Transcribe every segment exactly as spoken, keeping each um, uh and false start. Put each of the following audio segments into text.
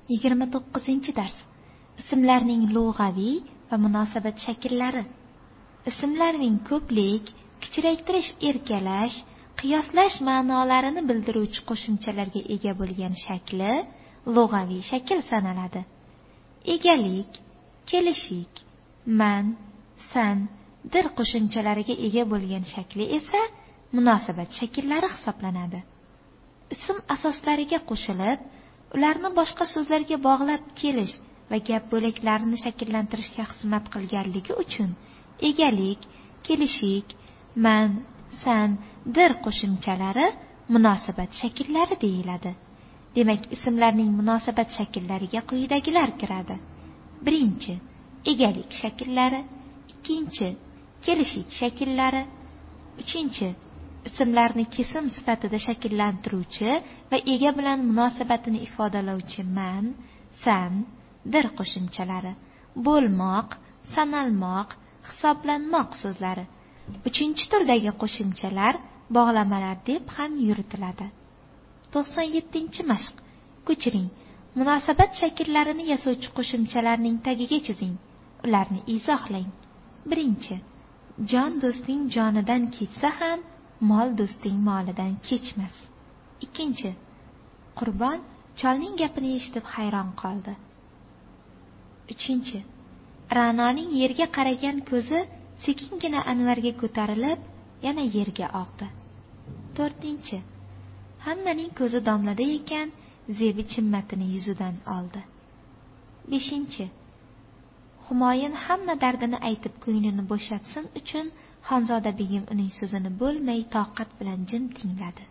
yigirma to'qqizinchi dars. Ismlarning lug'aviy va munosabat shakllari. Ismlarning ko'plik, kichraytirish, erkalash, qiyoslash ma'nolarini bildiruvchi qo'shimchalarga ega bo'lgan shakli lug'aviy shakl sanaladi. Egalik, kelishik, man, san, dir qo'shimchalariga ega bo'lgan shakli esa munosabat shakllari hisoblanadi. Ism asoslariga qo'shilib, ularni boshqa so'zlarga bog'lab kelish va gap bo'laklarini shakllantirishga xizmat qilganligi uchun egalik, kelishik, man, san, dir qo'shimchalari munosabat shakllari deyiladi. Demak, ismlarning munosabat shakllariga quyidagilar kiradi. Birinchi, egalik shakllari. Ikkinchi, kelishik shakllari. Uchinchi, ismlarni kesim sifatida shakllantiruvchi va ega bilan munosabatini ifodalovchi man, san, dir qo'shimchalari. Bo'lmoq, sanalmoq, hisoblanmoq so'zlari. Uchinchi turdagi qo'shimchalar bog'lamalar deb ham yuritiladi. to'qson yettinchi mashq. Ko'chiring. Munosabat shakllarini yasovchi qo'shimchalarning tagiga chizing. Ularni izohlang. Birinchi, jon do'sting jonidan kechsa ham mol do'sting molidan kechmas. Ikkinchi, Qurbon cholning gapini eshitib hayron qoldi. Uchinchi, Ra'noning yerga qaragan ko'zi sekingina Anvarga ko'tarilib, yana yerga og'di. To'rtinchi, hammaning ko'zi domlada ekan, Zebi chimmatini yuzidan oldi. Beshinchi, Humoyun hamma dardini aytib ko'nglini bo'shatsin uchun Xonzoda begim uning so'zini bo'lmay toqat bilan jim tingladi.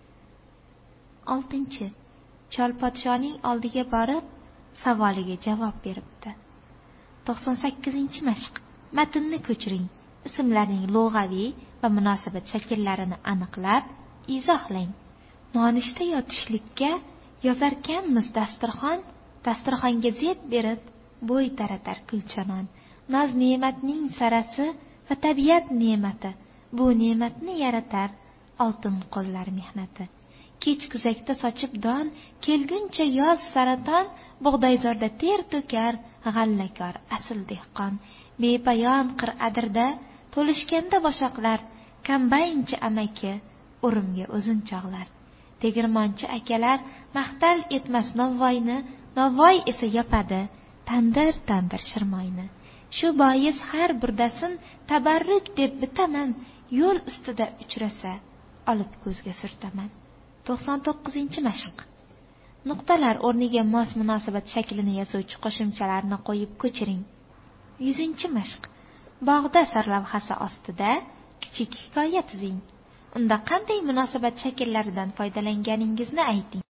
Oltinchi, Chol podshoning oldiga borib savoliga javob beribdi. to'qson sakkizinchi mashq. Matnni ko'chiring. Ismlarning lug'aviy va munosabat shakllarini aniqlab, izohlang. Nonushta yotishlikka yozarkanmiz dasturxon, dasturxonga zeb berib bo'y taratar kulchanon. Noz ne'matning sarasi va tabiat ne'mati, bu ne'matni yaratar oltin qo'llar mehnati. Kech kuzakda sochib don, kelguncha yoz saraton, bug'doyzorda ter to'kar g'allakor asl dehqon. Bepayon qir adirda to'lishganda boshoqlar, kombaynchi amaki urumga o'zin chog'lar. Tegirmonchi akalar maqtal etmas novvoyni, novvoy esa yopadi tandir tandir shirmoyni. Shu bois har burdasin tabarruk deb bitaman, yo'l ustida uchrasa olib ko'zga surtaman. to'qson to'qqizinchi mashq. Nuqtalar o'rniga mos munosabat shaklini yasovchi qo'shimchalarni qo'yib ko'chiring. yuzinchi mashq. Bog'da sarlavhasi ostida kichik hikoya tuzing. Unda qanday munosabat shakllaridan foydalanganingizni ayting.